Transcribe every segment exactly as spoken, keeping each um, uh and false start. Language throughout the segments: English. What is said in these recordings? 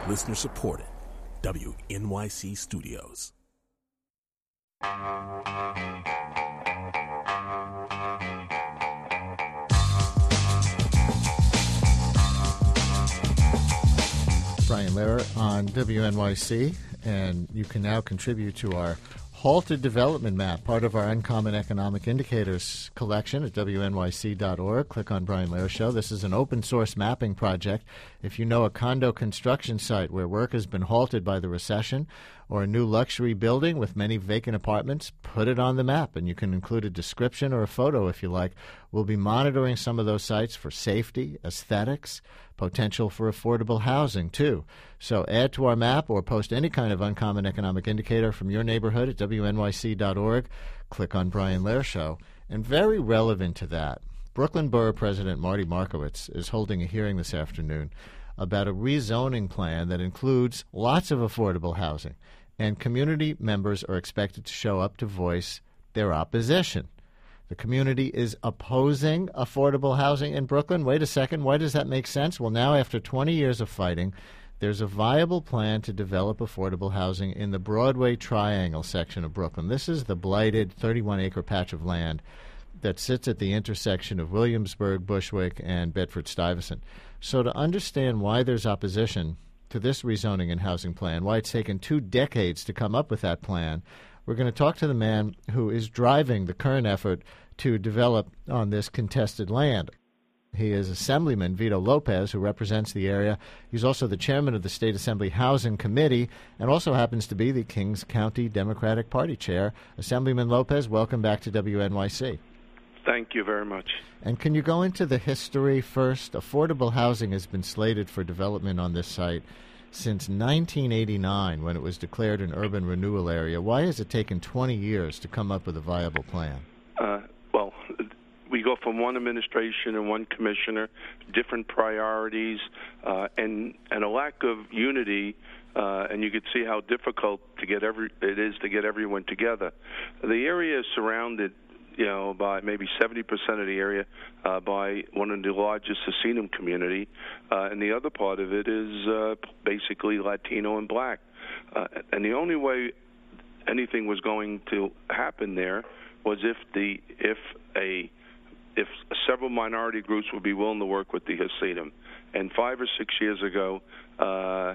Listener supported. W N Y C Studios. Brian Lehrer on W N Y C, and you can now contribute to our Halted Development Map, part of our Uncommon Economic Indicators collection at W N Y C dot org. Click on Brian Lehrer Show. This is an open-source mapping project. If you know a condo construction site where work has been halted by the recession, or a new luxury building with many vacant apartments, put it on the map, and you can include a description or a photo if you like. We'll be monitoring some of those sites for safety, aesthetics, potential for affordable housing, too. So add to our map or post any kind of uncommon economic indicator from your neighborhood at W N Y C dot org. Click on Brian Lehrer Show. And very relevant to that, Brooklyn Borough President Marty Markowitz is holding a hearing this afternoon about a rezoning plan that includes lots of affordable housing, and community members are expected to show up to voice their opposition. The community is opposing affordable housing in Brooklyn. Wait a second, why does that make sense? Well, now after twenty years of fighting, there's a viable plan to develop affordable housing in the Broadway Triangle section of Brooklyn. This is the blighted thirty-one acre patch of land that sits at the intersection of Williamsburg, Bushwick, and Bedford-Stuyvesant. So to understand why there's opposition to this rezoning and housing plan, why it's taken two decades to come up with that plan, we're going to talk to the man who is driving the current effort to develop on this contested land. He is Assemblyman Vito Lopez, who represents the area. He's also the chairman of the State Assembly Housing Committee and also happens to be the Kings County Democratic Party chair. Assemblyman Lopez, welcome back to W N Y C. Thank you very much. And can you go into the history first? Affordable housing has been slated for development on this site since nineteen eighty-nine, when it was declared an urban renewal area. Why has it taken twenty years to come up with a viable plan? Uh, well, we go from one administration and one commissioner, different priorities, uh, and and a lack of unity. Uh, and you could see how difficult to get every it is to get everyone together. The area is surrounded, you know, by maybe seventy percent of the area uh, by one of the largest Hasidim community, uh, and the other part of it is uh, basically Latino and Black. Uh, and the only way anything was going to happen there was if the if a if several minority groups would be willing to work with the Hasidim. And five or six years ago, uh,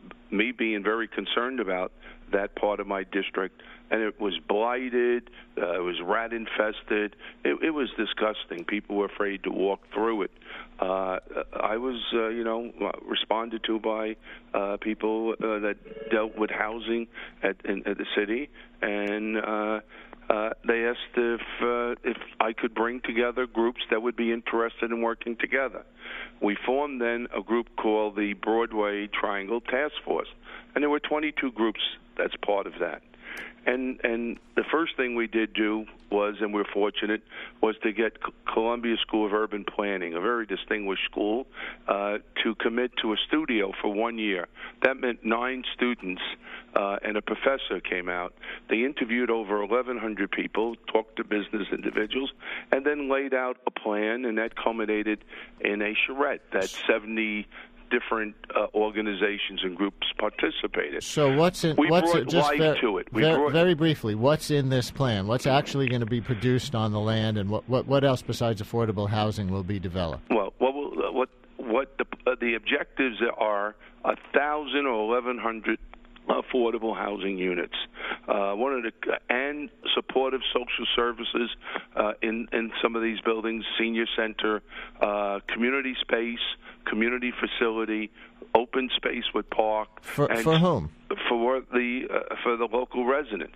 me being very concerned about that part of my district, and it was blighted, uh, it was rat infested, it, it was disgusting. People were afraid to walk through it. Uh, I was, uh, you know, responded to by uh, people uh, that dealt with housing at, in, at the city, and uh, uh, they asked if uh, if I could bring together groups that would be interested in working together. We formed then a group called the Broadway Triangle Task Force, and there were twenty-two groups that's part of that. And and the first thing we did do was, and we're fortunate, was to get C- Columbia School of Urban Planning, a very distinguished school, uh, to commit to a studio for one year. That meant nine students uh, and a professor came out. They interviewed over eleven hundred people, talked to business individuals, and then laid out a plan, and that culminated in a charrette that seventy different uh, organizations and groups participated. So what's in? We what's brought it, just life ver- to it. We ver- brought, very briefly, what's in this plan? What's actually going to be produced on the land, and what what, what else besides affordable housing will be developed? Well, what will, what what the uh, the objectives are a thousand or eleven hundred affordable housing units. Uh, one of the and supportive social services uh, in in some of these buildings, senior center, uh, community space, community facility, open space with park. For, and for whom? For the uh, for the local residents.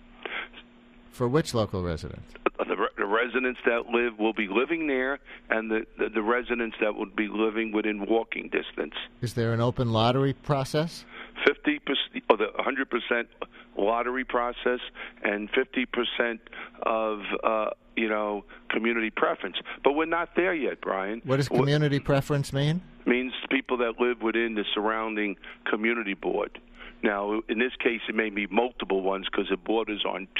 For which local residents? The, the residents that live will be living there, and the, the, the residents that would be living within walking distance. Is there an open lottery process? Fifty percent, or the one hundred percent lottery process, and fifty percent of uh, you know community preference. But we're not there yet, Brian. What does community what, preference mean? Means people that live within the surrounding community board. Now, in this case, it may be multiple ones because it borders on two.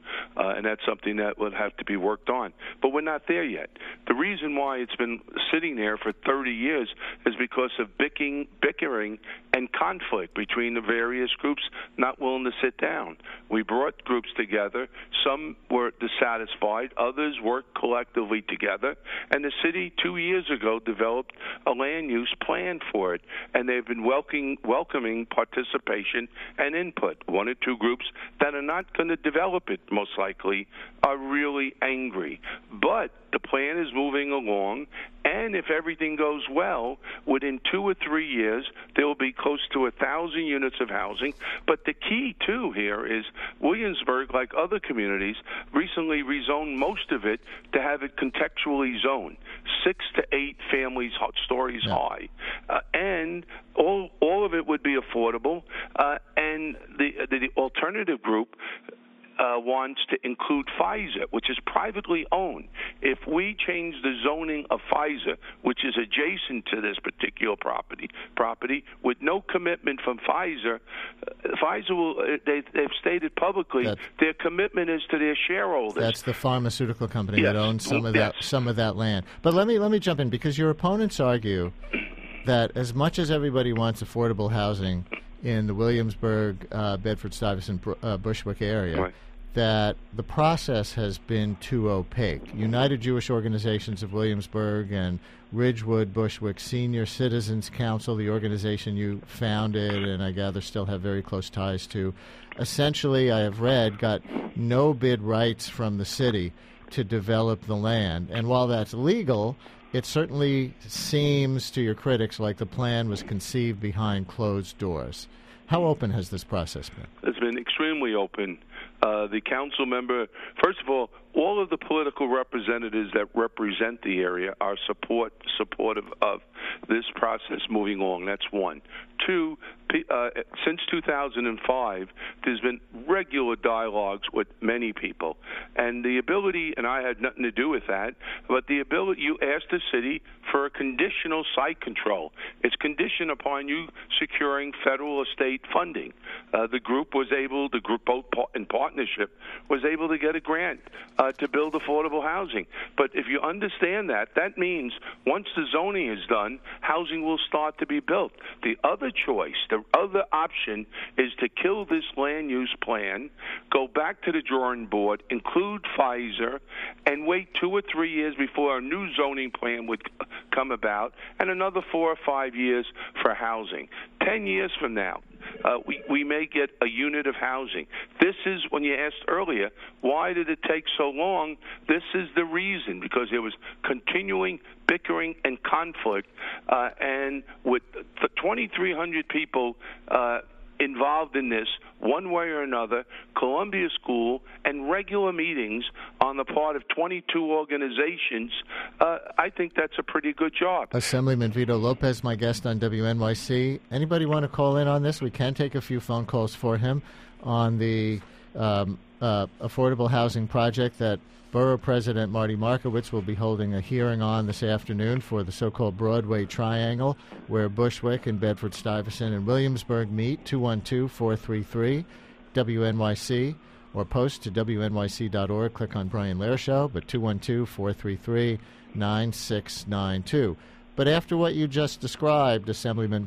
uh, and that's something that will have to be worked on. But we're not there yet. The reason why it's been sitting there for thirty years is because of bickering, bickering and conflict between the various groups not willing to sit down. We brought groups together. Some were dissatisfied. Others worked collectively together. And the city two years ago developed a land use plan for it. And they've been welcoming, welcoming participation and input. One or two groups that are not going to develop it, most likely, are really angry. But the plan is moving along, and if everything goes well, within two or three years, there will be close to a thousand units of housing. But the key, too, here is Williamsburg, like other communities, recently rezoned most of it to have it contextually zoned, six to eight families, stories yeah. high, uh, and all all of it would be affordable. Uh, and the the alternative group Uh, wants to include Pfizer, which is privately owned. If we change the zoning of Pfizer, which is adjacent to this particular property, property with no commitment from Pfizer, uh, Pfizer will. They, they've stated publicly that's, their commitment is to their shareholders. That's the pharmaceutical company yes. that owns some of yes. that some of that land. But let me let me jump in because your opponents argue that as much as everybody wants affordable housing in the Williamsburg, uh, Bedford-Stuyvesant, uh, Bushwick area. Right. That the process has been too opaque. United Jewish Organizations of Williamsburg and Ridgewood Bushwick Senior Citizens Council, the organization you founded and I gather still have very close ties to, essentially, I have read, got no bid rights from the city to develop the land. And while that's legal, it certainly seems to your critics like the plan was conceived behind closed doors. How open has this process been? It's been extremely open. Uh, the council member, first of all, all of the political representatives that represent the area are support supportive of this process moving along. That's one. Two, uh, since two thousand five, there's been regular dialogues with many people. And the ability, and I had nothing to do with that, but the ability, you asked the city for a conditional site control. It's conditioned upon you securing federal or state funding. Uh, the group was able, the group both in partnership, was able to get a grant uh, to build affordable housing. But if you understand that, that means once the zoning is done, housing will start to be built. The other choice, the other option is to kill this land use plan, go back to the drawing board, include Pfizer, and wait two or three years before a new zoning plan would come about, and another four or five years for housing. Ten years from now, Uh, we, we may get a unit of housing. This is, when you asked earlier, why did it take so long? This is the reason, because there was continuing bickering and conflict, uh, and with the twenty-three hundred people uh, involved in this, one way or another, Columbia School, and regular meetings on the part of twenty-two organizations, uh, I think that's a pretty good job. Assemblyman Vito Lopez, my guest on W N Y C. Anybody want to call in on this? We can take a few phone calls for him on the um, uh, affordable housing project that Borough President Marty Markowitz will be holding a hearing on this afternoon for the so-called Broadway Triangle, where Bushwick and Bedford-Stuyvesant and Williamsburg meet. two one two, four three three, W N Y C, or post to W N Y C dot org. Click on Brian Lehrer Show, but two one two, four three three, nine six nine two. But after what you just described, Assemblyman,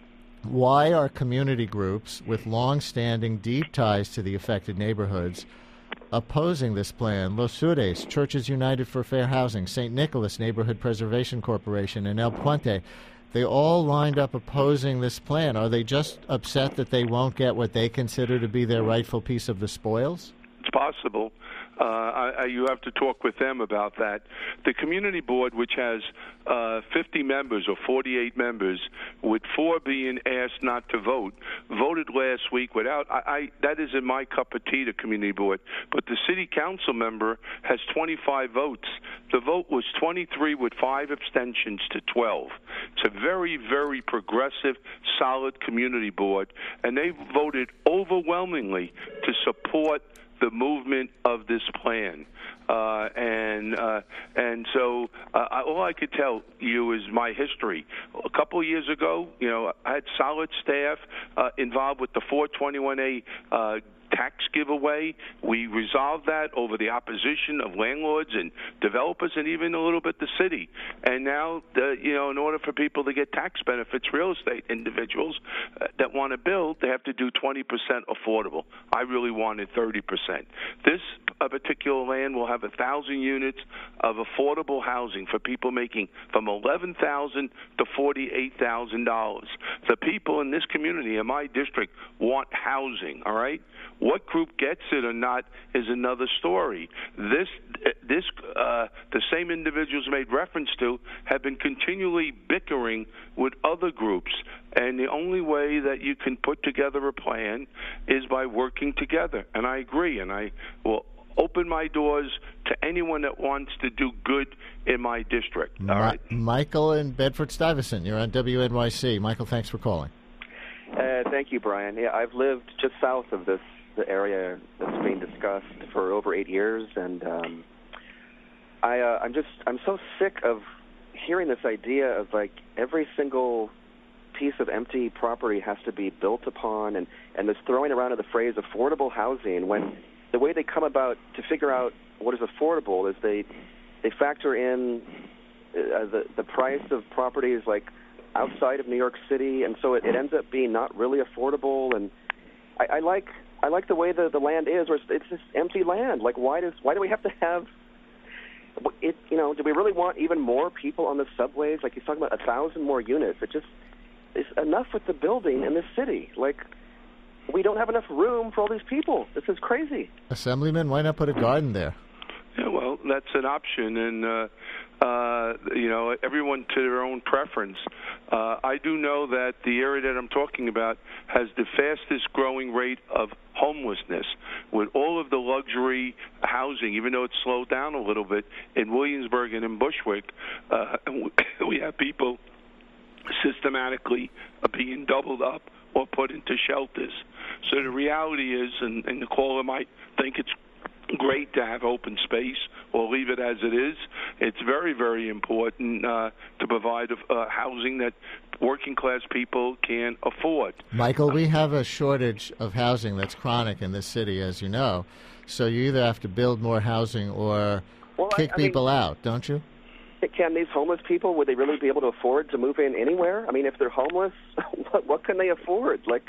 why are community groups with long-standing, deep ties to the affected neighborhoods opposing this plan? Los Sures, Churches United for Fair Housing, Saint Nicholas Neighborhood Preservation Corporation, and El Puente, they all lined up opposing this plan. Are they just upset that they won't get what they consider to be their rightful piece of the spoils? It's possible. Uh, I, I, you have to talk with them about that. The community board, which has uh, fifty members or forty-eight members, with four being asked not to vote, voted last week without. I, I that isn't my cup of tea, the community board. But the city council member has twenty-five votes. The vote was twenty-three with five abstentions to twelve. It's a very, very progressive, solid community board, and they voted overwhelmingly to support the movement of this plan. Uh, and uh, and so uh, I, all I could tell you is my history. A couple of years ago, you know, I had solid staff uh, involved with the four twenty-one A uh, tax giveaway. We resolved that over the opposition of landlords and developers and even a little bit the city. And now, the, you know, in order for people to get tax benefits, real estate individuals uh, that want to build, they have to do twenty percent affordable. I really wanted thirty percent. This uh, particular land will have one thousand units of affordable housing for people making from eleven thousand dollars to forty-eight thousand dollars. The people in this community, in my district, want housing, all right? What group gets it or not is another story. This, this, uh, the same individuals made reference to have been continually bickering with other groups, and the only way that you can put together a plan is by working together. And I agree, and I will open my doors to anyone that wants to do good in my district. All Ma- right? Michael in Bedford-Stuyvesant, you're on W N Y C. Michael, thanks for calling. Uh, thank you, Brian. Yeah, I've lived just south of this the area that's being discussed for over eight years, and um, I, uh, I'm just I'm so sick of hearing this idea of like every single piece of empty property has to be built upon, and and this throwing around of the phrase affordable housing when the way they come about to figure out what is affordable is they they factor in uh, the the price of properties like outside of New York City, and so it, it ends up being not really affordable. And I, I like I like the way the, the land is, where it's, it's just empty land. Like why does why do we have to have it? You know, do we really want even more people on the subways? Like he's talking about a thousand more units. It just is enough with the building in this city. Like we don't have enough room for all these people. This is crazy. Assemblyman, why not put a garden there? Yeah, well, that's an option, and uh, uh, you know, everyone to their own preference. Uh, I do know that the area that I'm talking about has the fastest growing rate of homelessness, with all of the luxury housing, even though it's slowed down a little bit in Williamsburg and in Bushwick. Uh, we have people systematically being doubled up or put into shelters. So the reality is, and, and the caller might think it's great to have open space or leave it as it is. It's very, very important uh, to provide uh, housing that working class people can afford. Michael, we have a shortage of housing that's chronic in this city, as you know. So you either have to build more housing or well, kick I, I people mean, out, don't you? Can these homeless people, would they really be able to afford to move in anywhere? I mean, if they're homeless, what, what can they afford? Like,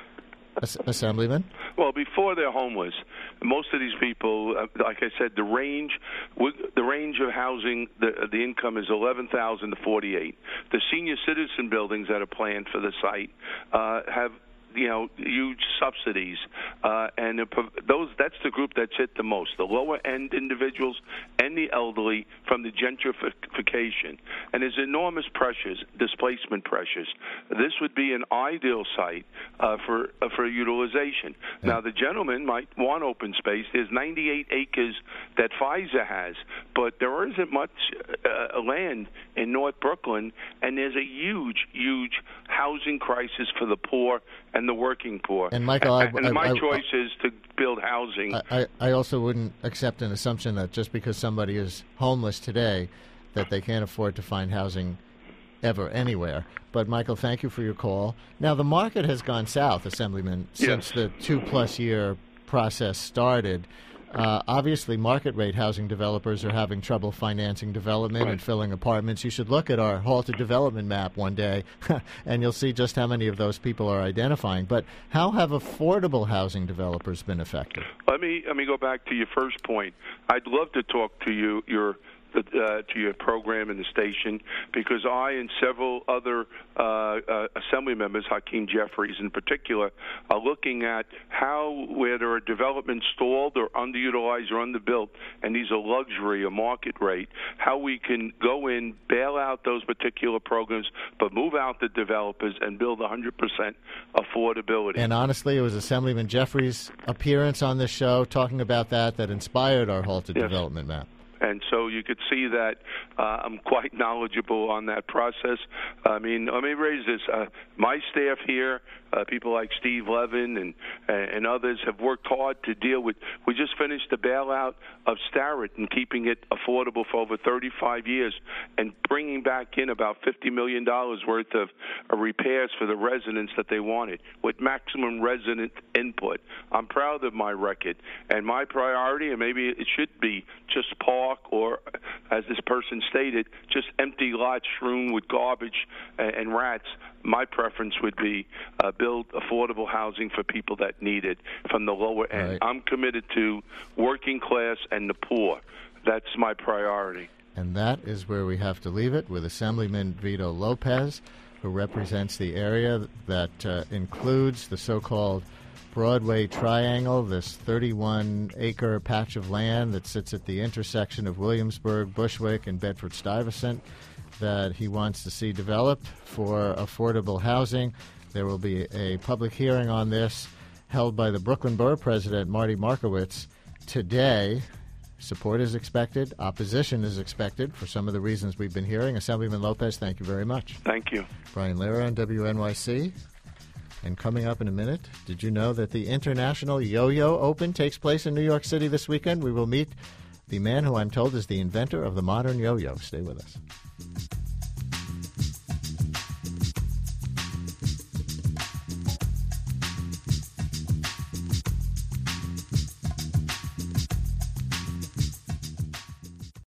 As- Assemblyman? Well, before they're homeless, most of these people, uh, like I said, the range, the range of housing, the the income is eleven thousand to forty-eight. The senior citizen buildings that are planned for the site uh, have, you know, huge subsidies, uh, and those that's the group that's hit the most, the lower end individuals and the elderly from the gentrification. And there's enormous pressures, displacement pressures. This would be an ideal site uh, for uh, for utilization. Yeah. Now, the gentleman might want open space. There's ninety-eight acres that Pfizer has, but there isn't much uh, land in North Brooklyn, and there's a huge, huge housing crisis for the poor and the working poor. And Michael, I, and I, my I, choice I, is to build housing. I, I also wouldn't accept an assumption that just because somebody is homeless today, that they can't afford to find housing ever anywhere. But Michael, thank you for your call. Now, the market has gone south, Assemblyman, since yes. the two-plus year process started. Uh, obviously, market rate housing developers are having trouble financing development right. and filling apartments. You should look at our halted development map one day, and you'll see just how many of those people are identifying. But how have affordable housing developers been affected? Let me let me go back to your first point. I'd love to talk to you, your Uh, to your program and the station, because I and several other uh, uh, assembly members, Hakeem Jeffries in particular, are looking at how, where there are developments stalled or underutilized or underbuilt, and these are luxury or market rate, how we can go in, bail out those particular programs, but move out the developers and build one hundred percent affordability. And honestly, it was Assemblyman Jeffries' appearance on this show talking about that that inspired our halted yes. development map. And so you could see that uh, I'm quite knowledgeable on that process. I mean, let me raise this. Uh, my staff here, uh, people like Steve Levin and and others have worked hard to deal with. We just finished the bailout of Starrett and keeping it affordable for over thirty-five years and bringing back in about fifty million dollars worth of uh, repairs for the residents that they wanted with maximum resident input. I'm proud of my record. And my priority, and maybe it should be just park or, as this person stated, just empty lots strewn with garbage and, and rats. My preference would be uh, build affordable housing for people that need it from the lower end. Right. I'm committed to working class and the poor. That's my priority. And that is where we have to leave it with Assemblyman Vito Lopez, who represents the area that uh, includes the so-called Broadway Triangle, this thirty-one acre patch of land that sits at the intersection of Williamsburg, Bushwick, and Bedford-Stuyvesant that he wants to see developed for affordable housing. There will be a public hearing on this held by the Brooklyn Borough President, Marty Markowitz, today. Support is expected. Opposition is expected for some of the reasons we've been hearing. Assemblyman Lopez, thank you very much. Thank you. Brian Lehrer on W N Y C. And coming up in a minute, did you know that the International Yo-Yo Open takes place in New York City this weekend? We will meet the man who I'm told is the inventor of the modern yo-yo. Stay with us.